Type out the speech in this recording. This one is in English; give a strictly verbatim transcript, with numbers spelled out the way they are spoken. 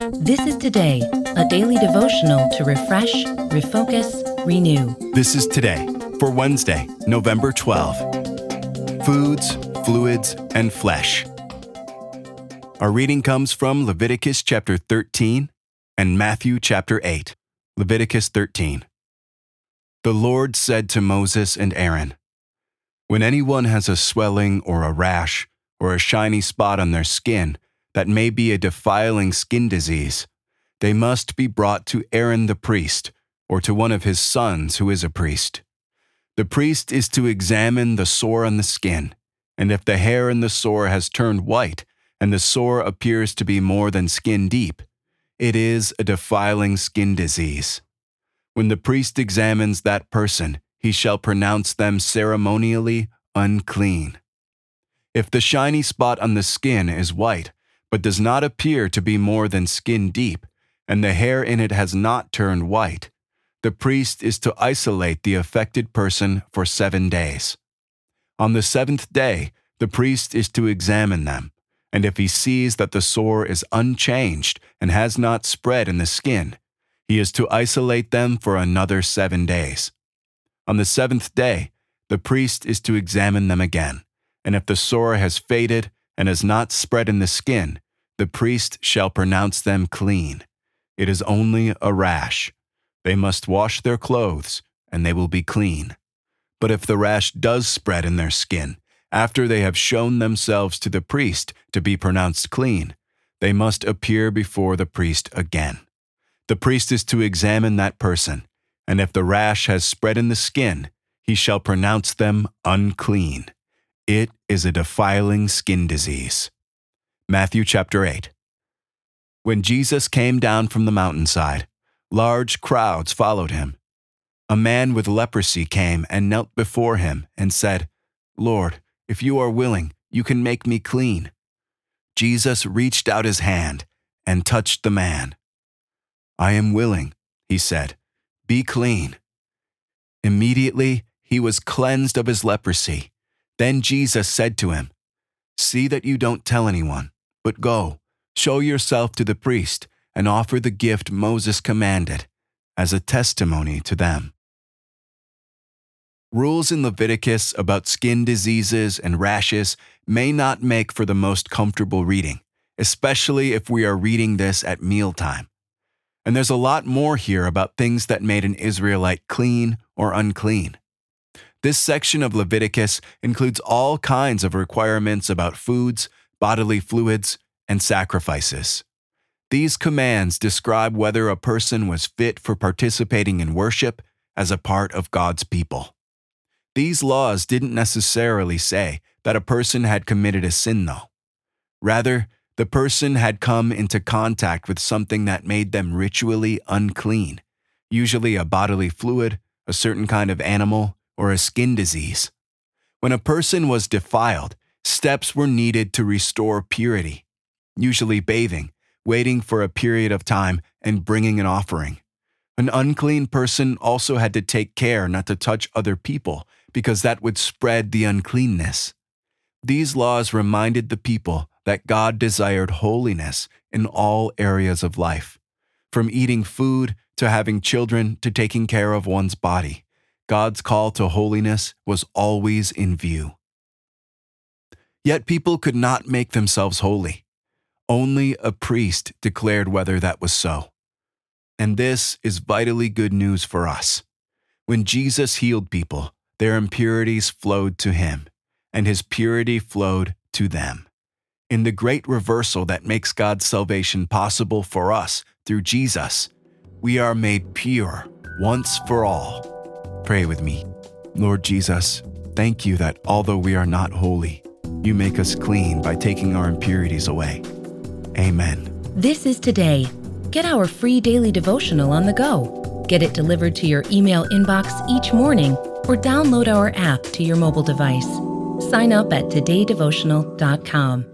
This is Today, a daily devotional to refresh, refocus, renew. This is Today for Wednesday, November twelfth. Foods, fluids, and flesh. Our reading comes from Leviticus chapter thirteen and Matthew chapter eight. Leviticus thirteen. The Lord said to Moses and Aaron, "When anyone has a swelling or a rash or a shiny spot on their skin that may be a defiling skin disease, they must be brought to Aaron the priest or to one of his sons who is a priest. The priest is to examine the sore on the skin, and if the hair in the sore has turned white and the sore appears to be more than skin deep, it is a defiling skin disease. When the priest examines that person, he shall pronounce them ceremonially unclean. If the shiny spot on the skin is white, but does not appear to be more than skin deep, and the hair in it has not turned white, the priest is to isolate the affected person for seven days. On the seventh day, the priest is to examine them, and if he sees that the sore is unchanged and has not spread in the skin, he is to isolate them for another seven days. On the seventh day, the priest is to examine them again, and if the sore has faded and has not spread in the skin, the priest shall pronounce them clean. It is only a rash. They must wash their clothes, and they will be clean. But if the rash does spread in their skin, after they have shown themselves to the priest to be pronounced clean, they must appear before the priest again. The priest is to examine that person, and if the rash has spread in the skin, he shall pronounce them unclean. It is a defiling skin disease." Matthew chapter eight. When Jesus came down from the mountainside, large crowds followed him. A man with leprosy came and knelt before him and said, "Lord, if you are willing, you can make me clean." Jesus reached out his hand and touched the man. "I am willing," he said, "be clean." Immediately he was cleansed of his leprosy. Then Jesus said to him, "See that you don't tell anyone, but go, show yourself to the priest, and offer the gift Moses commanded as a testimony to them." Rules in Leviticus about skin diseases and rashes may not make for the most comfortable reading, especially if we are reading this at mealtime. And there's a lot more here about things that made an Israelite clean or unclean. This section of Leviticus includes all kinds of requirements about foods, bodily fluids, and sacrifices. These commands describe whether a person was fit for participating in worship as a part of God's people. These laws didn't necessarily say that a person had committed a sin, though. Rather, the person had come into contact with something that made them ritually unclean, usually a bodily fluid, a certain kind of animal, or a skin disease. When a person was defiled, steps were needed to restore purity, usually bathing, waiting for a period of time, and bringing an offering. An unclean person also had to take care not to touch other people because that would spread the uncleanness. These laws reminded the people that God desired holiness in all areas of life, from eating food to having children to taking care of one's body. God's call to holiness was always in view. Yet people could not make themselves holy. Only a priest declared whether that was so. And this is vitally good news for us. When Jesus healed people, their impurities flowed to him, and his purity flowed to them. In the great reversal that makes God's salvation possible for us through Jesus, we are made pure once for all. Pray with me. Lord Jesus, thank you that although we are not holy, you make us clean by taking our impurities away. Amen. This is Today. Get our free daily devotional on the go. Get it delivered to your email inbox each morning or download our app to your mobile device. Sign up at today devotional dot com.